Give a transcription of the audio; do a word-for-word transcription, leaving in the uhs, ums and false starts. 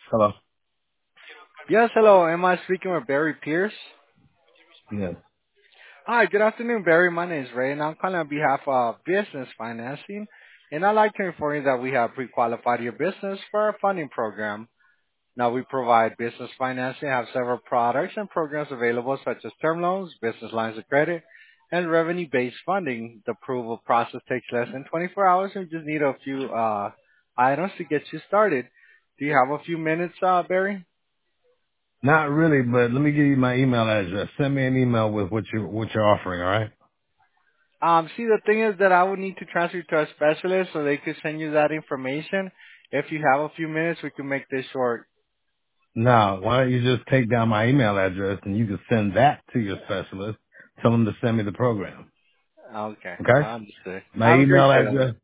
Hello. Yes, hello. Am I speaking with Barry Pierce? Yes. Hi, good afternoon, Barry. My name is Ray, and I'm calling on behalf of Business Financing. And I'd like to inform you that we have pre-qualified your business for our funding program. Now, we provide business financing, have several products and programs available, such as term loans, business lines of credit, and revenue-based funding. The approval process takes less than twenty-four hours, and we just need a few uh, items to get you started. Do you have a few minutes, uh, Barry? Not really, but let me give you my email address. Send me an email with what you what you're offering. All right. Um, see, the thing is that I would need to transfer you to a specialist so they could send you that information. If you have a few minutes, we can make this short. Now, why don't you just take down my email address and you can send that to your specialist. Tell them to send me the program. Okay, Okay. I understood. My Have a great email day. address